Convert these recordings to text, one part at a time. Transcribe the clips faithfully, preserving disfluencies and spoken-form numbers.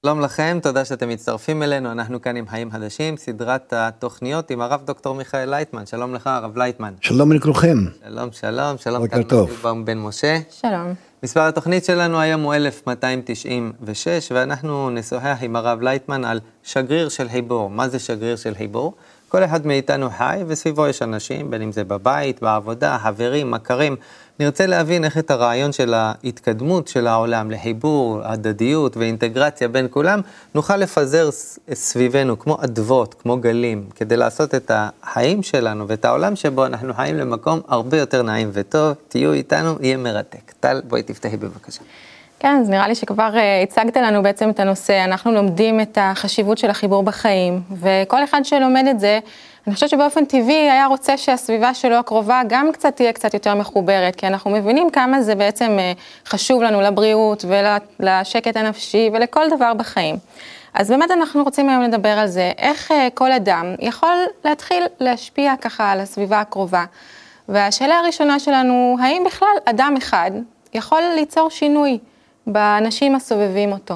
שלום לכם, תודה שאתם מצטרפים אלינו, אנחנו כאן עם חיים חדשים, סדרת התוכניות עם הרב דוקטור מיכאל לייטמן. שלום לך, הרב לייטמן. שלום לכולכם. שלום, שלום, שלום. בוקר טוב. כאן בן משה. שלום. מספר התוכנית שלנו היום הוא אלף מאתיים תשעים ושש, ואנחנו נשוחח עם הרב לייטמן על שגריר של חיבור. מה זה שגריר של חיבור? כל אחד מאיתנו חי, וסביבו יש אנשים, בין אם זה בבית, בעבודה, חברים, מכרים. נרצה להבין איך את הרעיון של ההתקדמות של העולם לחיבור, הדדיות ואינטגרציה בין כולם, נוכל לפזר סביבנו כמו אדוות, כמו גלים, כדי לעשות את החיים שלנו ואת העולם שבו אנחנו חיים למקום הרבה יותר נעים וטוב. תהיו איתנו, יהיה מרתק. טל, בואי תפתחי בבקשה. כן, אז נראה לי שכבר הצגת לנו בעצם את הנושא, אנחנו לומדים את החשיבות של החיבור בחיים, וכל אחד שלומד את זה, אני חושבת שבאופן טבעי היה רוצה שהסביבה שלו הקרובה גם קצת תהיה קצת יותר מחוברת, כי אנחנו מבינים כמה זה בעצם חשוב לנו לבריאות ולשקט הנפשי ולכל דבר בחיים. אז באמת אנחנו רוצים היום לדבר על זה, איך כל אדם יכול להתחיל להשפיע ככה על הסביבה הקרובה. והשאלה הראשונה שלנו, האם בכלל אדם אחד יכול ליצור שינוי באנשים הסובבים אותו?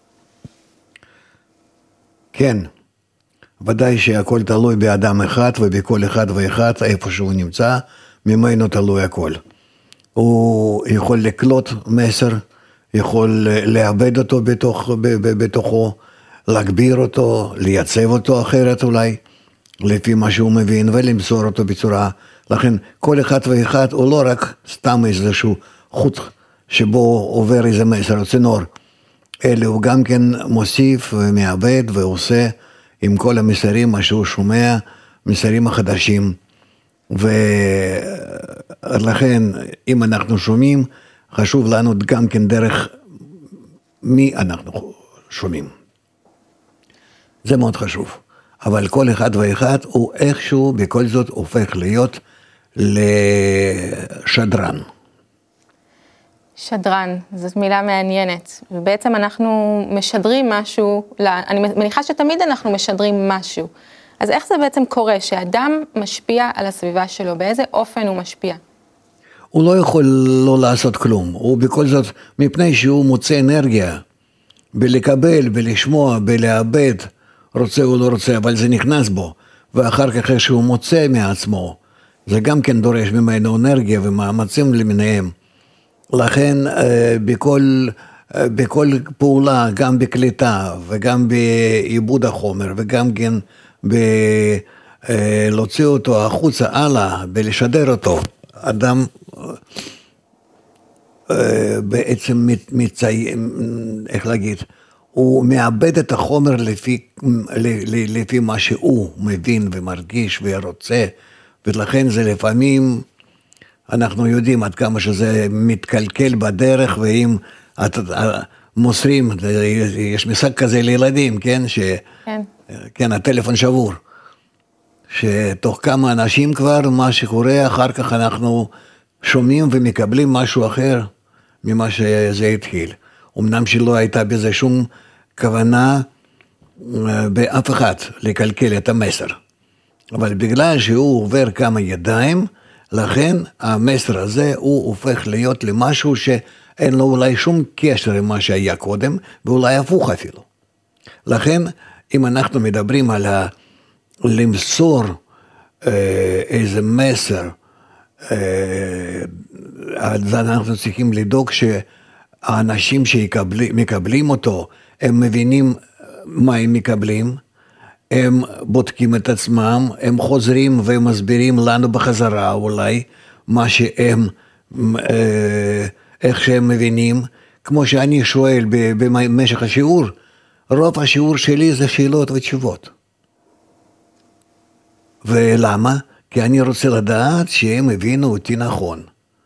כן, ודאי שהכל תלוי באדם אחד ובכל אחד ואחד, איפה שהוא נמצא, ממנו תלוי הכל. הוא יכול לקלוט מסר, יכול לאבד אותו בתוך, בתוכו, להגביר אותו, לייצב אותו אחרת אולי, לפי מה שהוא מבין, ולמסור אותו בצורה. לכן כל אחד ואחד הוא לא רק סתם איזשהו חוט שבו עובר איזה מסר או צינור, אלא הוא גם כן מוסיף ומעבד ועושה עם כל המסרים, מה שהוא שומע, מסרים החדשים. ולכן, אם אנחנו שומעים, חשוב לנו גם כן דרך מי אנחנו שומעים. זה מאוד חשוב. אבל כל אחד ואחד הוא איכשהו בכל זאת הופך להיות לשדרן. שדרן, זאת מילה מעניינת, ובעצם אנחנו משדרים משהו, אני מניחה שתמיד אנחנו משדרים משהו, אז איך זה בעצם קורה, שאדם משפיע על הסביבה שלו, באיזה אופן הוא משפיע? הוא לא יכול לא לעשות כלום, הוא בכל זאת, מפני שהוא מוצא אנרגיה, בלקבל, בלשמוע, בלאבד, רוצה או לא רוצה, אבל זה נכנס בו, ואחר כך שהוא מוצא מעצמו, זה גם כן דורש ממנו אנרגיה ומאמצים למיניהם, לכן בכל, בכל פעולה, גם בקליטה וגם בעיבוד החומר וגם כן בלהוציא אותו החוצה הלאה, בלשדר אותו, אדם בעצם מצי... איך להגיד, הוא מאבד את החומר לפי, לפי מה שהוא מבין ומרגיש ורוצה, ולכן זה לפעמים אנחנו יודעים עד כמה שזה מתקלקל בדרך, ואם את, מוסרים, יש משחק כזה לילדים, כן? ש, כן. כן, הטלפון שבור. שתוך כמה אנשים כבר, מה שקורה, אחר כך אנחנו שומעים ומקבלים משהו אחר ממה שזה התחיל. אמנם שלא הייתה בזה שום כוונה באף אחד לקלקל את המסר. אבל בגלל שהוא עובר כמה ידיים, לכן המסר הזה הוא הופך להיות למשהו שאין לו אולי שום קשר עם מה שהיה קודם, ואולי הפוך אפילו. לכן אם אנחנו מדברים על ה... למסור אה, איזה מסר, אה, אז אנחנו צריכים לדאוג שהאנשים שמקבלים אותו, הם מבינים מה הם מקבלים, הם בודקים את עצמם, הם חוזרים ומסבירים לנו בחזרה אולי, מה שהם, איך שהם מבינים, כמו שאני שואל במשך השיעור, רוב השיעור שלי זה שאלות ותשובות. ולמה? כי אני רוצה לדעת שהם הבינו אותי נכון.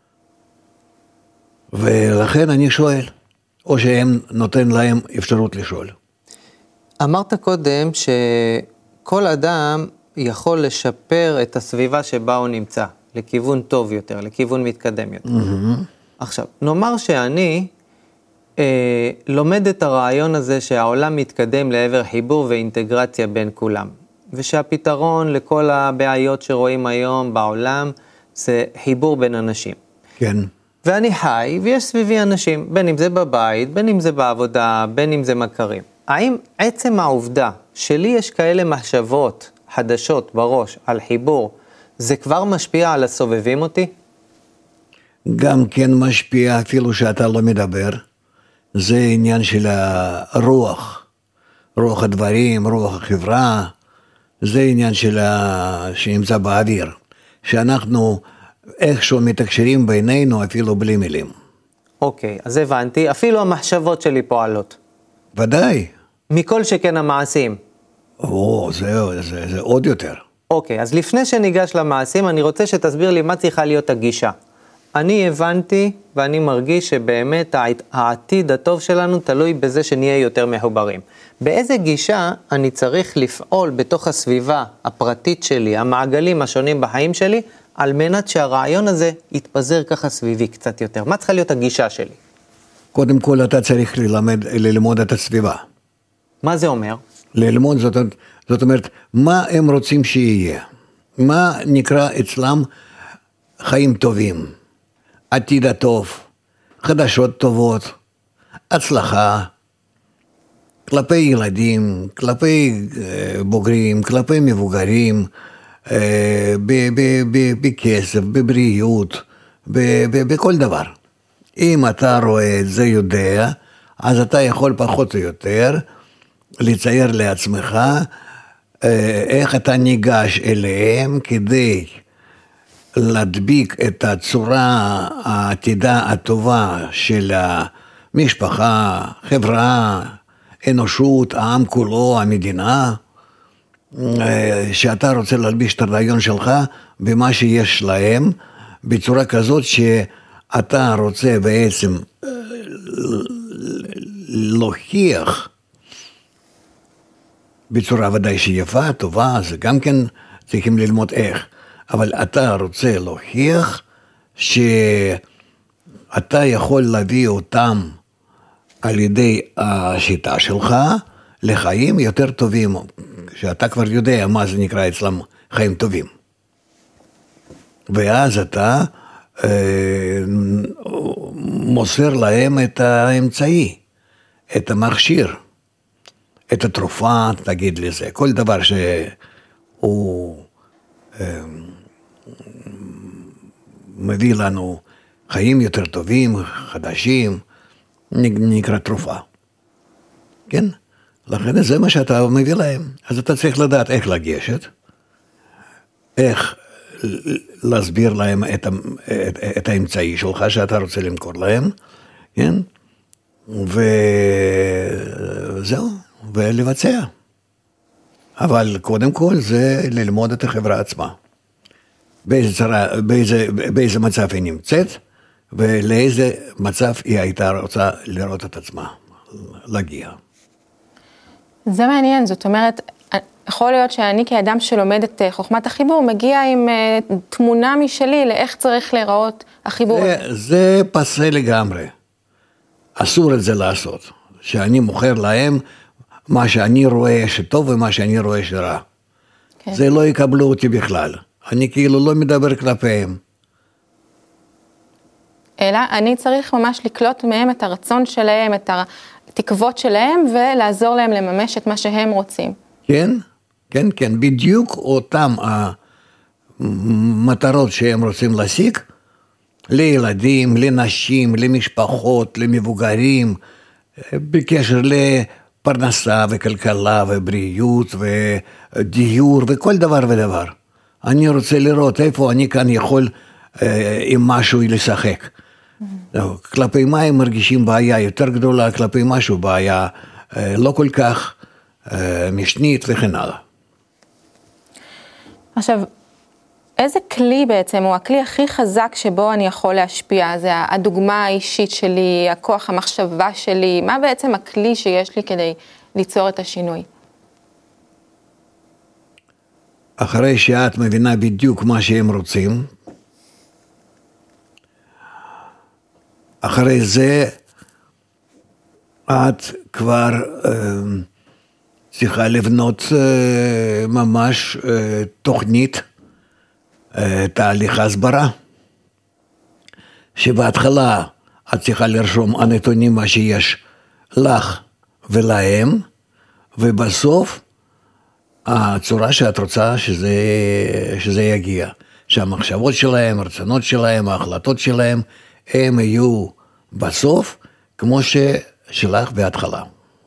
ולכן אני שואל, או שהם נותן להם אפשרות לשאול. אמרת קודם שכל אדם יכול לשפר את הסביבה שבה הוא נמצא, לכיוון טוב יותר, לכיוון מתקדם יותר. Mm-hmm. עכשיו, נאמר שאני אה, לומד את הרעיון הזה שהעולם מתקדם לעבר חיבור ואינטגרציה בין כולם, ושהפתרון לכל הבעיות שרואים היום בעולם זה חיבור בין אנשים. כן. ואני חי ויש סביבי אנשים, בין אם זה בבית, בין אם זה בעבודה, בין אם זה מכרים. האם עצם העובדה שלי יש כאלה מחשבות חדשות בראש על חיבור, זה כבר משפיע על הסובבים אותי? גם כן משפיע אפילו שאתה לא מדבר. זה עניין של הרוח, רוח הדברים, רוח החברה, זה עניין של ה... שנמצא באוויר, שאנחנו איכשהו מתקשרים בינינו אפילו בלי מילים. אוקיי, אז הבנתי, אפילו המחשבות שלי פועלות. ודאי. מכל שכן המעשים. או, זה, זה, זה עוד יותר. אוקיי, אז לפני שניגש למעשים, אני רוצה שתסביר לי מה צריכה להיות הגישה. אני הבנתי ואני מרגיש שבאמת העתיד הטוב שלנו תלוי בזה שנהיה יותר מחוברים. באיזה גישה אני צריך לפעול בתוך הסביבה הפרטית שלי, המעגלים השונים בחיים שלי, על מנת שהרעיון הזה יתפזר ככה סביבי קצת יותר? מה צריכה להיות הגישה שלי? קודם כל אתה צריך ללמד, ללמוד את הסביבה. מה זה אומר? ללמוד זאת, זאת אומרת, מה הם רוצים שיהיה? מה נקרא אצלם חיים טובים? עתיד הטוב, חדשות טובות, הצלחה, כלפי ילדים, כלפי בוגרים, כלפי מבוגרים, בכסף, בבריאות, בכל דבר. אם אתה רואה את זה יודע, אז אתה יכול פחות או יותר לצייר לעצמך איך אתה ניגש אליהם כדי להדביק את הצורה העתידה הטובה של המשפחה, חברה, אנושות, העם כולו, המדינה, שאתה רוצה להלביש את הרעיון שלך במה שיש להם, בצורה כזאת שאתה רוצה בעצם להוכיח בצורה ודאי שיפה, טובה, זה גם כן צריכים ללמוד איך. אבל אתה רוצה להוכיח שאתה יכול להביא אותם על ידי השיטה שלך לחיים יותר טובים, שאתה כבר יודע מה זה נקרא אצלם חיים טובים. ואז אתה אה, מוסר להם את האמצעי, את המכשיר, את התרופה, תגיד לזה, כל דבר שהוא אה, מביא לנו חיים יותר טובים, חדשים, נקרא תרופה. כן? לכן זה מה שאתה מביא להם. אז אתה צריך לדעת איך לגשת, איך להסביר להם את, את, את האמצעי שלך שאתה רוצה למכור להם, כן? וזהו, ולבצע. אבל קודם כל זה ללמוד את החברה עצמה. באיזה, צרה, באיזה, באיזה מצב היא נמצאת, ולאיזה מצב היא הייתה רוצה לראות את עצמה, להגיע. זה מעניין, זאת אומרת, יכול להיות שאני כאדם שלומד את חוכמת החיבור, מגיע עם תמונה משלי לאיך צריך להיראות החיבור. זה, זה פסה לגמרי. אסור את זה לעשות. שאני מוכר להם מה שאני רואה שטוב ומה שאני רואה שרע. כן. זה לא יקבלו אותי בכלל. אני כאילו לא מדבר כלפיהם. אלא אני צריך ממש לקלוט מהם את הרצון שלהם, את התקוות שלהם, ולעזור להם לממש את מה שהם רוצים. כן, כן, כן, בדיוק אותם המטרות שהם רוצים להשיג, לילדים, לנשים, למשפחות, למבוגרים, בקשר לפרנסה וכלכלה ובריאות ודיור וכל דבר ודבר. אני רוצה לראות איפה אני כאן יכול עם משהו לשחק. כלפי מה הם מרגישים בעיה יותר גדולה, כלפי משהו בעיה לא כל כך משנית וכן הלאה. עכשיו, איזה כלי בעצם הוא הכלי הכי חזק שבו אני יכול להשפיע? זה הדוגמה האישית שלי, הכוח המחשבה שלי, מה בעצם הכלי שיש לי כדי ליצור את השינוי? אחרי שאת מבינה בדיוק מה שהם רוצים, אחרי זה את כבר אה, צריכה לבנות אה, ממש אה, תוכנית, אה, תהליך הסברה, שבהתחלה את צריכה לרשום הנתונים מה שיש לך ולהם, ובסוף, הצורה שאת רוצה שזה, שזה יגיע. שהמחשבות שלהם, הרצונות שלהם, ההחלטות שלהם, הם יהיו בסוף, כמו ששלך בהתחלה.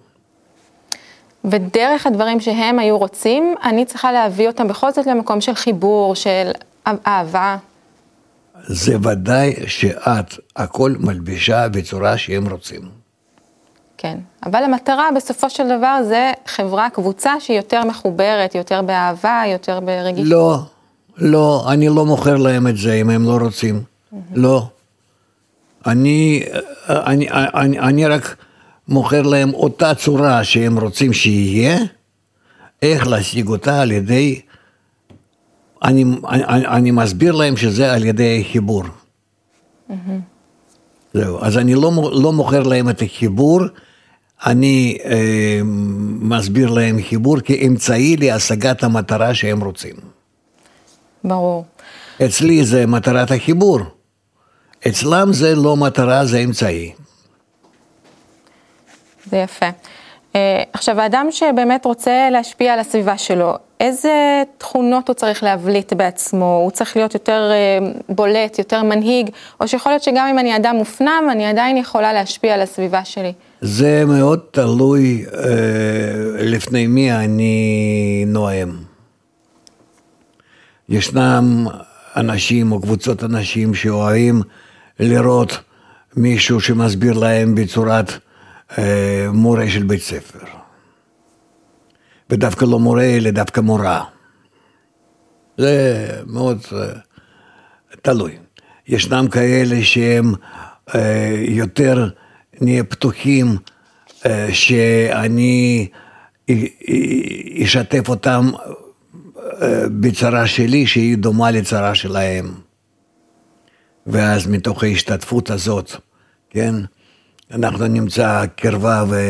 ודרך הדברים שהם היו רוצים, אני צריכה להביא אותם בכל זאת למקום של חיבור, של אהבה. זה ודאי שאת הכל מלבישה בצורה שהם רוצים. כן, אבל המטרה בסופו של דבר זה חברה, קבוצה שהיא יותר מחוברת, יותר באהבה, יותר ברגישות. לא, לא, אני לא מוכר להם את זה אם הם לא רוצים. Mm-hmm. לא. אני, אני, אני, אני רק מוכר להם אותה צורה שהם רוצים שיהיה, איך להשיג אותה על ידי, אני, אני, אני מסביר להם שזה על ידי חיבור. Mm-hmm. זהו, אז אני לא, לא מוכר להם את החיבור, אני אה, מסביר להם חיבור כאמצעי להשגת המטרה שהם רוצים. ברור. אצלי זה מטרת החיבור, אצלם זה לא מטרה, זה אמצעי. זה יפה. עכשיו, האדם שבאמת רוצה להשפיע על הסביבה שלו, איזה תכונות הוא צריך להבליט בעצמו? הוא צריך להיות יותר בולט, יותר מנהיג, או שיכול להיות שגם אם אני אדם מופנם, אני עדיין יכולה להשפיע על הסביבה שלי? זה מאוד תלוי לפני מי אני נואם. ישנם אנשים או קבוצות אנשים שאוהבים לראות מישהו שמסביר להם בצורת מורה של בית ספר. ודווקא לא מורה, אלא דווקא מורה. זה מאוד תלוי. ישנם כאלה שהם יותר נהיה פתוחים, שאני אשתף אותם בצרה שלי, שהיא דומה לצרה שלהם. ואז מתוך ההשתתפות הזאת, כן, אנחנו נמצא קרבה ו...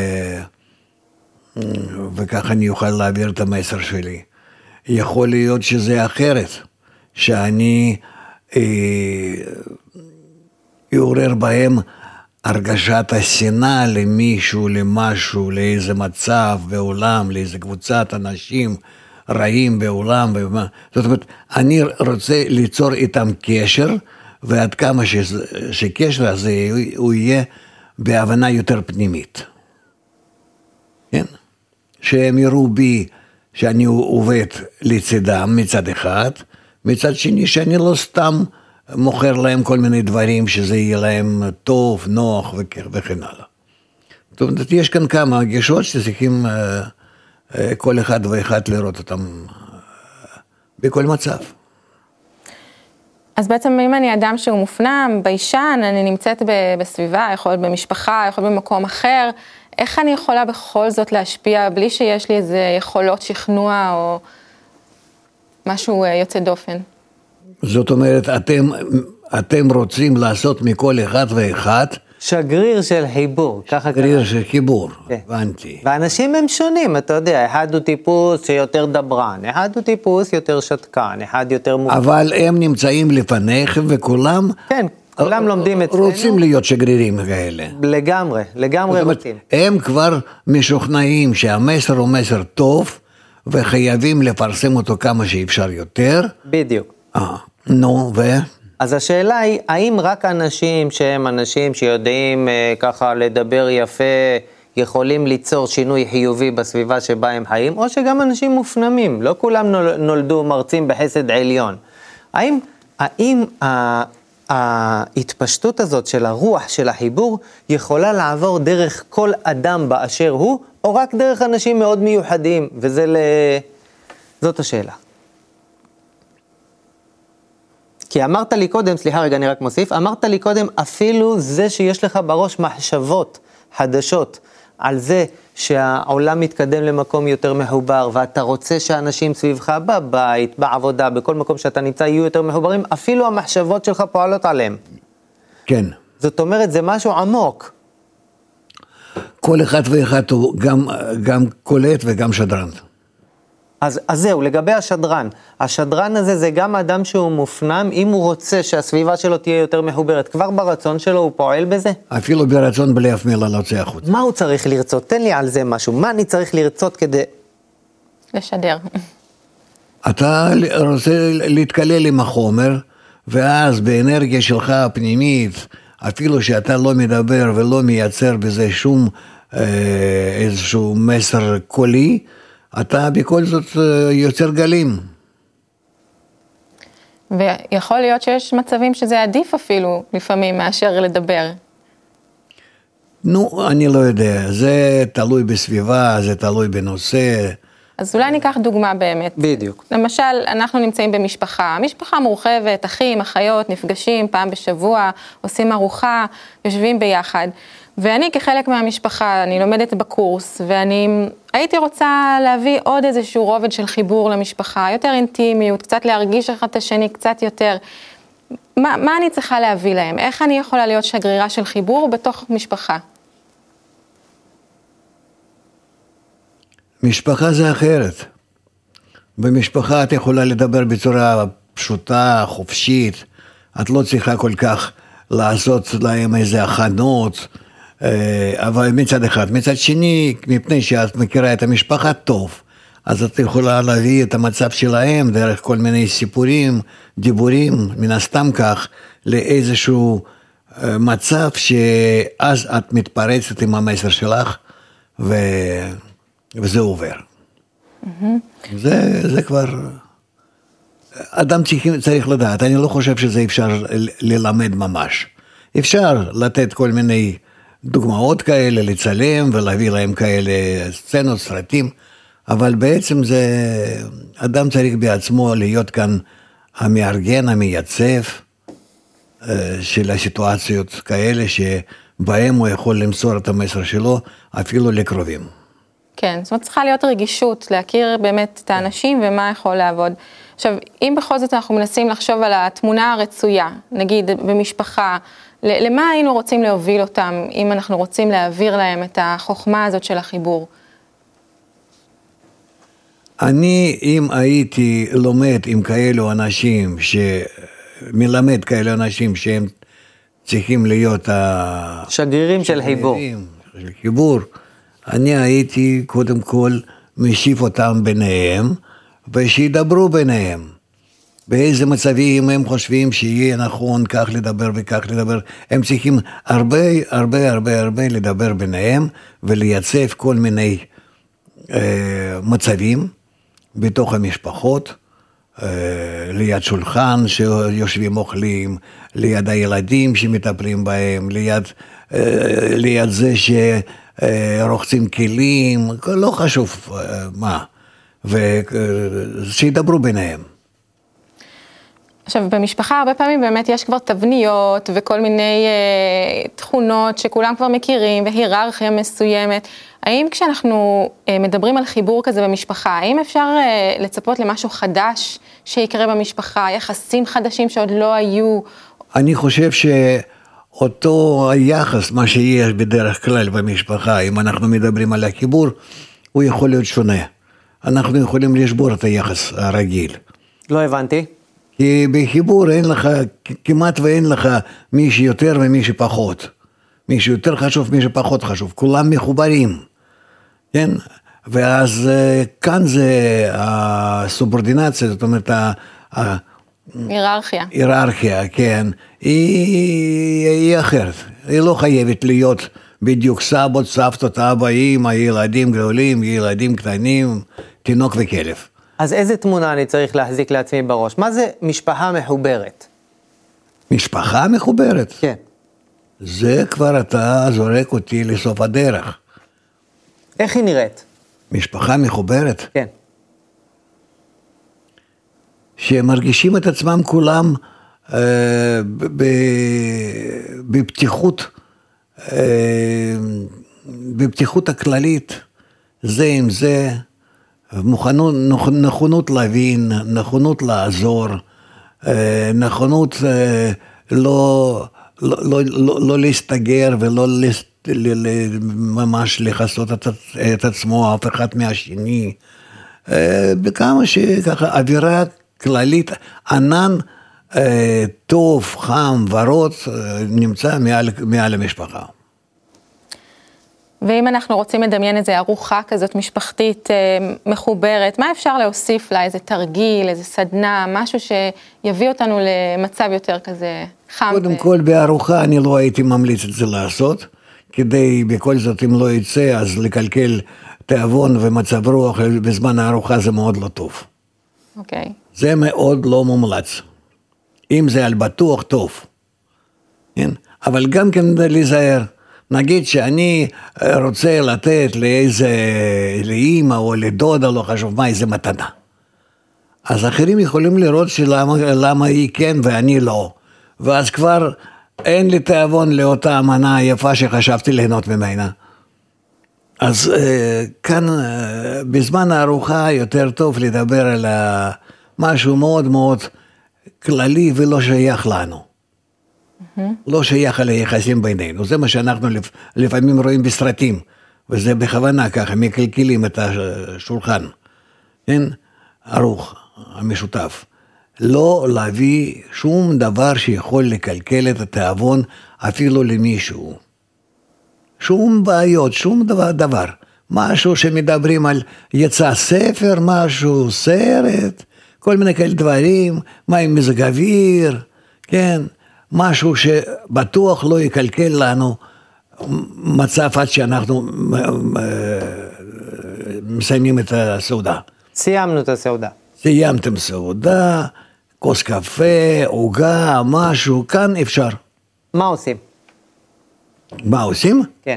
וכך אני אוכל להעביר את המסר שלי. יכול להיות שזה אחרת, שאני אה, יעורר בהם הרגשת השנאה למישהו, למשהו, לאיזה מצב בעולם, לאיזה קבוצת אנשים רעים בעולם. ומה. זאת אומרת, אני רוצה ליצור איתם קשר, ועד כמה ש... שקשר הזה הוא יהיה בהבנה יותר פנימית. כן? שהם יראו בי שאני עובד לצדם מצד אחד, מצד שני שאני לא סתם מוכר להם כל מיני דברים שזה יהיה להם טוב, נוח וכן הלאה. זאת אומרת, יש כאן כמה גישות שצריכים כל אחד ואחד לראות אותם בכל מצב. אז בעצם אם אני אדם שהוא מופנם, ביישן, אני נמצאת בסביבה, יכול להיות במשפחה, יכול להיות במקום אחר, איך אני יכולה בכל זאת להשפיע בלי שיש לי איזה יכולות שכנוע או משהו יוצא דופן? זאת אומרת, אתם, אתם רוצים לעשות מכל אחד ואחד שגריר של חיבור, ככה קרה. שגריר של חיבור, הבנתי. ואנשים הם שונים, אתה יודע, אחד הוא טיפוס שיותר דברן, אחד הוא טיפוס יותר שתקן, אחד יותר מובן. אבל הם נמצאים לפניכם וכולם... כן, כולם לומדים אצלנו. רוצים להיות שגרירים כאלה. לגמרי, לגמרי רוצים. הם כבר משוכנעים שהמסר הוא מסר טוב, וחייבים לפרסם אותו כמה שאפשר יותר. בדיוק. אה, נו, ו... אז השאלה היא, האם רק אנשים שהם אנשים שיודעים אה, ככה לדבר יפה, יכולים ליצור שינוי חיובי בסביבה שבה הם חיים, או שגם אנשים מופנמים, לא כולם נולדו מרצים בחסד עליון. האם, האם ה, ההתפשטות הזאת של הרוח של החיבור יכולה לעבור דרך כל אדם באשר הוא, או רק דרך אנשים מאוד מיוחדים, וזה ל... זאת השאלה. כי אמרת לי קודם, סליחה רגע אני רק מוסיף, אמרת לי קודם אפילו זה שיש לך בראש מחשבות חדשות על זה שהעולם מתקדם למקום יותר מחובר, ואתה רוצה שאנשים סביבך בבית, בעבודה, בכל מקום שאתה נמצא יהיו יותר מחוברים, אפילו המחשבות שלך פועלות עליהם. כן. זאת אומרת, זה משהו עמוק. כל אחד ואחד הוא גם, גם קולט וגם שדרן. אז, אז זהו, לגבי השדרן. השדרן הזה זה גם אדם שהוא מופנם, אם הוא רוצה שהסביבה שלו תהיה יותר מחוברת. כבר ברצון שלו הוא פועל בזה? אפילו ברצון בלי אף מילה להוציא החוץ. מה הוא צריך לרצות? תן לי על זה משהו. מה אני צריך לרצות כדי... לשדר. אתה רוצה להתקלל עם החומר, ואז באנרגיה שלך הפנימית, אפילו שאתה לא מדבר ולא מייצר בזה שום אה, איזשהו מסר קולי, אתה בכל זאת יוצר גלים. ויכול להיות שיש מצבים שזה עדיף אפילו לפעמים מאשר לדבר. נו, אני לא יודע, זה תלוי בסביבה, זה תלוי בנושא. אז אולי ניקח דוגמה באמת. בדיוק. למשל, אנחנו נמצאים במשפחה, משפחה מורחבת, אחים, אחיות, נפגשים פעם בשבוע, עושים ארוחה, יושבים ביחד. ואני כחלק מהמשפחה, אני לומדת בקורס, ואני הייתי רוצה להביא עוד איזשהו רובד של חיבור למשפחה, יותר אינטימיות, קצת להרגיש אחד את השני קצת יותר. מה, מה אני צריכה להביא להם? איך אני יכולה להיות שגרירה של חיבור בתוך משפחה? משפחה זה אחרת. במשפחה את יכולה לדבר בצורה פשוטה, חופשית, את לא צריכה כל כך לעשות להם איזה הכנות, אבל מצד אחד. מצד שני, מפני שאת מכירה את המשפחה טוב, אז את יכולה להביא את המצב שלהם דרך כל מיני סיפורים, דיבורים, מן הסתם כך, לאיזשהו מצב שאז את מתפרצת עם המסר שלך, ו... וזה עובר. Mm-hmm. זה, זה כבר... אדם צריך, צריך לדעת, אני לא חושב שזה אפשר ללמד ממש. אפשר לתת כל מיני דוגמאות כאלה, לצלם ולהביא להם כאלה סצנות, סרטים, אבל בעצם זה, אדם צריך בעצמו להיות כאן המארגן, המייצב של הסיטואציות כאלה, שבהם הוא יכול למסור את המסר שלו אפילו לקרובים. כן, זאת אומרת צריכה להיות רגישות, להכיר באמת את האנשים ומה יכול לעבוד. עכשיו, אם בכל זאת אנחנו מנסים לחשוב על התמונה הרצויה, נגיד במשפחה, למה היינו רוצים להוביל אותם, אם אנחנו רוצים להעביר להם את החוכמה הזאת של החיבור? אני, אם הייתי לומד עם כאלו אנשים, שמלמד כאלו אנשים שהם צריכים להיות שגרירים של חיבור. של חיבור, אני הייתי קודם כל משיב אותם ביניהם, ושידברו ביניהם. באיזה מצבים הם חושבים שיהיה נכון כך לדבר וכך לדבר. הם צריכים הרבה, הרבה, הרבה, הרבה לדבר ביניהם, ולייצב כל מיני אה, מצבים בתוך המשפחות, אה, ליד שולחן שיושבים אוכלים, ליד הילדים שמטפלים בהם, ליד, אה, ליד זה שרוחצים כלים, לא חשוב אה, מה. ושידברו ביניהם. עכשיו, במשפחה הרבה פעמים באמת יש כבר תבניות וכל מיני אה, תכונות שכולם כבר מכירים והיררכיה מסוימת. האם כשאנחנו אה, מדברים על חיבור כזה במשפחה, האם אפשר אה, לצפות למשהו חדש שיקרה במשפחה, יחסים חדשים שעוד לא היו? אני חושב שאותו היחס, מה שיש בדרך כלל במשפחה, אם אנחנו מדברים על החיבור, הוא יכול להיות שונה. אנחנו יכולים לשבור את היחס הרגיל. לא הבנתי. כי בחיבור אין לך, כמעט ואין לך מי שיותר ומי שפחות. מי שיותר חשוב, מי שפחות חשוב. כולם מחוברים. כן? ואז כאן זה הסובורדינציה, זאת אומרת, היררכיה. היררכיה, כן. היא, היא אחרת. היא לא חייבת להיות בדיוק סבות, סבתות, אבא, אמא, ילדים גדולים, ילדים קטנים, תינוק וכלב. אז איזה תמונה אני צריך להחזיק לעצמי בראש? מה זה משפחה מחוברת? משפחה מחוברת? כן. זה כבר אתה זורק אותי לסוף הדרך. איך היא נראית? משפחה מחוברת? כן. שמרגישים את עצמם כולם אה, בפתיחות, אה, בפתיחות הכללית, זה עם זה, מוכנות, נכונות להבין, נכונות לעזור, נכונות לא, לא, לא, לא, לא להסתגר ולא ממש לחסות את, את עצמו, אף אחד מהשני, בכמה שככה אווירה כללית, ענן טוב, חם, ורוד, נמצא מעל, מעל המשפחה. ואם אנחנו רוצים לדמיין איזו ארוחה כזאת משפחתית מחוברת, מה אפשר להוסיף לה? איזה תרגיל, איזה סדנה, משהו שיביא אותנו למצב יותר כזה חם? קודם כל בארוחה אני לא הייתי ממליץ את זה לעשות, כדי בכל זאת אם לא יצא אז לקלקל תיאבון ומצב רוח בזמן הארוחה זה מאוד לא טוב. אוקיי. זה מאוד לא מומלץ. אם זה על בטוח טוב. כן? אבל גם כן להיזהר. נגיד שאני רוצה לתת לאיזה, לאמא או לדודה, לא חשוב מה, איזה מתנה. אז אחרים יכולים לראות שלמה, למה היא כן ואני לא. ואז כבר אין לי תיאבון לאותה המנה היפה שחשבתי ליהנות ממנה. אז כאן בזמן הארוחה יותר טוב לדבר על משהו מאוד מאוד כללי ולא שייך לנו. לא שייך על היחסים בינינו, זה מה שאנחנו לפעמים רואים בסרטים, וזה בכוונה ככה, מקלקלים את השולחן, כן? ערוך, המשותף. לא להביא שום דבר שיכול לקלקל את התיאבון אפילו למישהו. שום בעיות, שום דבר, דבר. משהו שמדברים על יצא ספר, משהו, סרט, כל מיני כאלה דברים, מה עם מזג אוויר, כן? משהו שבטוח לא יקלקל לנו מצב עד שאנחנו מסיימים את הסעודה. סיימנו את הסעודה. סיימתם סעודה, כוס קפה, עוגה, משהו, כאן אפשר. מה עושים? מה עושים? כן.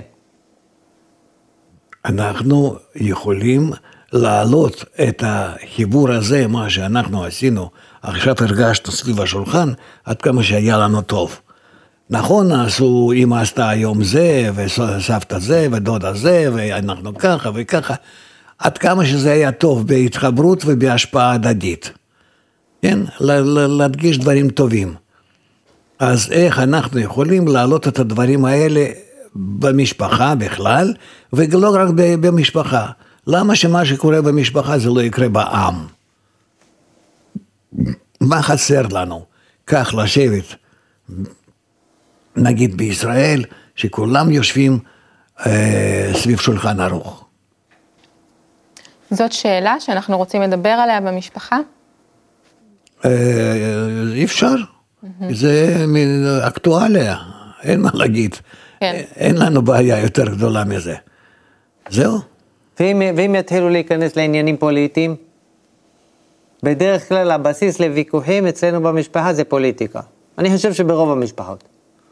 אנחנו יכולים להעלות את החיבור הזה, מה שאנחנו עשינו, עכשיו הרגשנו סביב השולחן, עד כמה שהיה לנו טוב. נכון, עשו, אמא עשתה היום זה, וסבתא זה, ודודה זה, ואנחנו ככה וככה, עד כמה שזה היה טוב בהתחברות ובהשפעה הדדית. כן? להדגיש דברים טובים. אז איך אנחנו יכולים להעלות את הדברים האלה במשפחה בכלל, ולא רק במשפחה. למה שמה שקורה במשפחה זה לא יקרה בעם? מה חסר לנו? כך לשבת, נגיד בישראל, שכולם יושבים אה, סביב שולחן ערוך. זאת שאלה שאנחנו רוצים לדבר עליה במשפחה? אה, אפשר. Mm-hmm. זה אקטואליה, אין מה להגיד. כן. אין לנו בעיה יותר גדולה מזה. זהו. ואם, ואם יתחילו להיכנס לעניינים פוליטיים? בדרך כלל הבסיס לוויכוחים אצלנו במשפחה זה פוליטיקה. אני חושב שברוב המשפחות.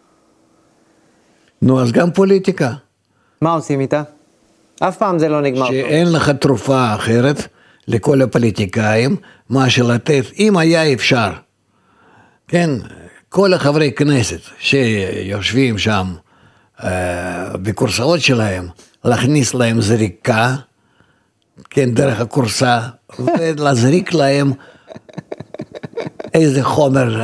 נו, אז גם פוליטיקה. מה עושים איתה? אף פעם זה לא נגמר. שאין לך תרופה אחרת לכל הפוליטיקאים, מה שלתת, אם היה אפשר, כן, כל החברי כנסת שיושבים שם אה, בקורסאות שלהם, להכניס להם זריקה, כן, דרך הקורסה, ולהזריק להם איזה חומר,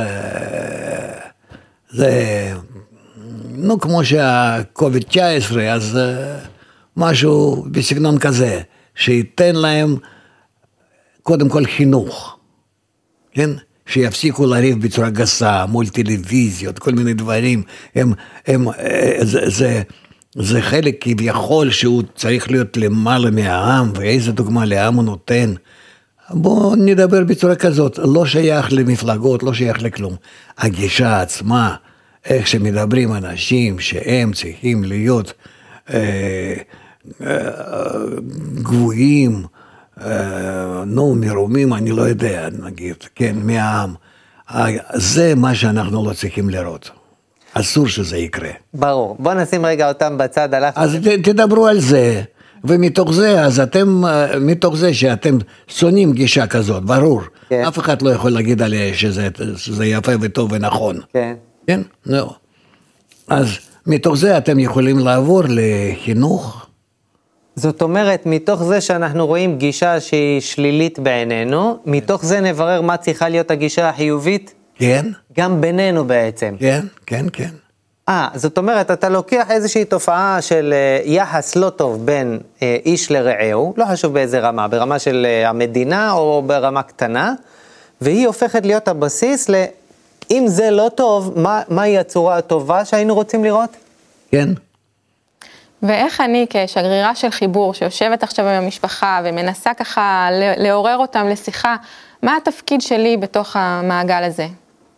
זה, נו, כמו שה-קוביד תשע עשרה, אז משהו בסגנון כזה, שייתן להם קודם כל חינוך, כן? שיפסיקו לריב בצורה גסה, מול טלוויזיות, כל מיני דברים, הם, הם, זה, זה, זה חלק כביכול שהוא צריך להיות למעלה מהעם, ואיזה דוגמה לעם הוא נותן. בואו נדבר בצורה כזאת, לא שייך למפלגות, לא שייך לכלום. הגישה עצמה, איך שמדברים אנשים שהם צריכים להיות אה, אה, גבוהים, אה, נו, מרומים, אני לא יודע, נגיד, כן, מהעם. זה מה שאנחנו לא צריכים לראות. אסור שזה יקרה. ברור. בוא נשים רגע אותם בצד. אז ת, תדברו על זה, ומתוך זה, אז אתם, מתוך זה שאתם שונאים גישה כזאת, ברור. כן. אף אחד לא יכול להגיד עליה שזה, שזה יפה וטוב ונכון. כן. כן? לא. אז מתוך זה אתם יכולים לעבור לחינוך. זאת אומרת, מתוך זה שאנחנו רואים גישה שהיא שלילית בעינינו, מתוך זה נברר מה צריכה להיות הגישה החיובית? כן. גם בינינו בעצם. כן, כן, כן. אה, זאת אומרת, אתה לוקח איזושהי תופעה של יחס לא טוב בין איש לרעהו, לא חשוב באיזה רמה, ברמה של המדינה או ברמה קטנה, והיא הופכת להיות הבסיס ל... אם זה לא טוב, מה, מהי הצורה הטובה שהיינו רוצים לראות? כן. ואיך אני כשגרירה של חיבור, שיושבת עכשיו עם המשפחה ומנסה ככה לעורר אותם לשיחה, מה התפקיד שלי בתוך המעגל הזה?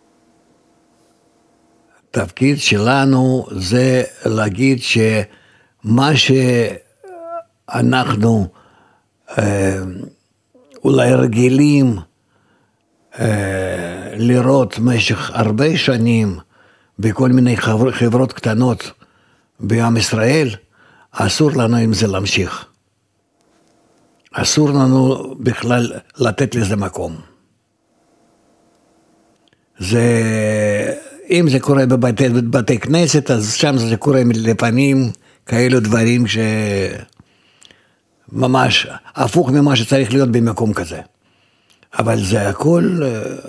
התפקיד שלנו זה להגיד שמה שאנחנו אה, אולי רגילים אה, לראות במשך הרבה שנים בכל מיני חבר, חברות קטנות בעם ישראל, אסור לנו עם זה להמשיך. אסור לנו בכלל לתת לזה מקום. זה... אם זה קורה בבתי, בבתי כנסת, אז שם זה קורה לפעמים כאלו דברים שממש הפוך ממה שצריך להיות במקום כזה. אבל זה הכל,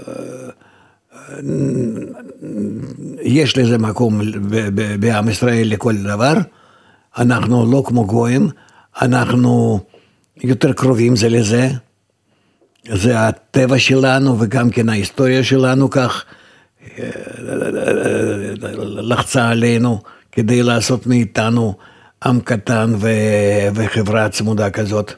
יש לזה מקום בעם ישראל לכל דבר. אנחנו לא כמו גויים, אנחנו יותר קרובים זה לזה. זה הטבע שלנו וגם כן ההיסטוריה שלנו כך. לחצה עלינו כדי לעשות מאיתנו עם קטן ו... וחברה צמודה כזאת.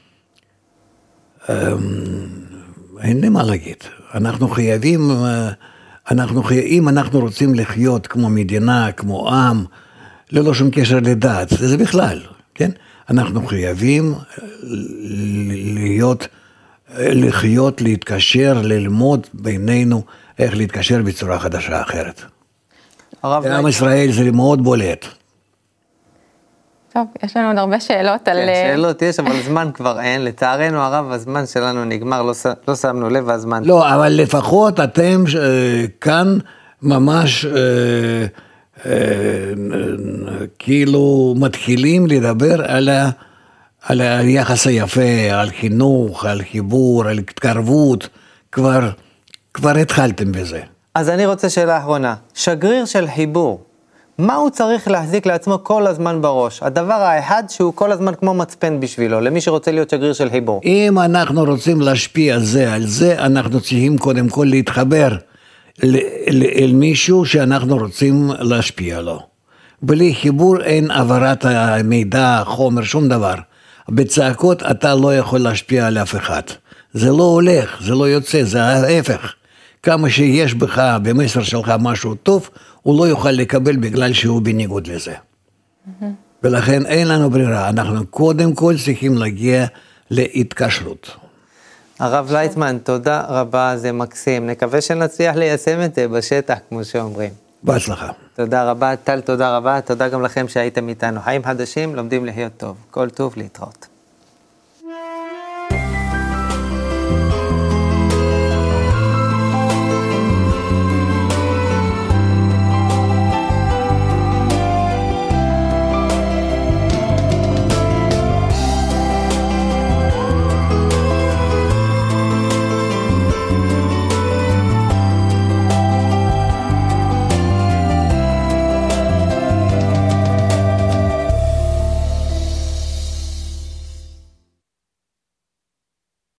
אין לי מה להגיד. אנחנו חייבים, אנחנו חייבים, אם אנחנו רוצים לחיות כמו מדינה, כמו עם, ללא שום קשר לדת, זה בכלל, כן? אנחנו חייבים להיות, לחיות, להתקשר, ללמוד בינינו, איך להתקשר בצורה חדשה אחרת. עם ישראל זה מאוד בולט. טוב, יש לנו עוד הרבה שאלות על... כן, שאלות יש, אבל זמן כבר אין. לצערנו הרב, הזמן שלנו נגמר, לא, לא שמנו לב, הזמן... לא, אבל לפחות אתם כאן ממש כאילו מתחילים לדבר על ה... על היחס היפה, על חינוך, על חיבור, על התקרבות, כבר... כבר התחלתם בזה. אז אני רוצה שאלה אחרונה. שגריר של חיבור, מה הוא צריך להחזיק לעצמו כל הזמן בראש? הדבר האחד שהוא כל הזמן כמו מצפן בשבילו, למי שרוצה להיות שגריר של חיבור. אם אנחנו רוצים להשפיע זה על זה, אנחנו צריכים קודם כל להתחבר אל מישהו שאנחנו רוצים להשפיע לו. בלי חיבור אין העברת המידע, חומר, שום דבר. בצעקות אתה לא יכול להשפיע על אף אחד. זה לא הולך, זה לא יוצא, זה ההפך. כמה שיש בך, במסר שלך משהו טוב, הוא לא יוכל לקבל בגלל שהוא בניגוד לזה. Mm-hmm. ולכן אין לנו ברירה, אנחנו קודם כל צריכים להגיע להתקשרות. הרב לייטמן, תודה רבה, זה מקסים. נקווה שנצליח ליישם את זה בשטח, כמו שאומרים. בהצלחה. תודה רבה, טל, תודה רבה, תודה גם לכם שהייתם איתנו. חיים חדשים, לומדים לחיות טוב. כל טוב, להתראות.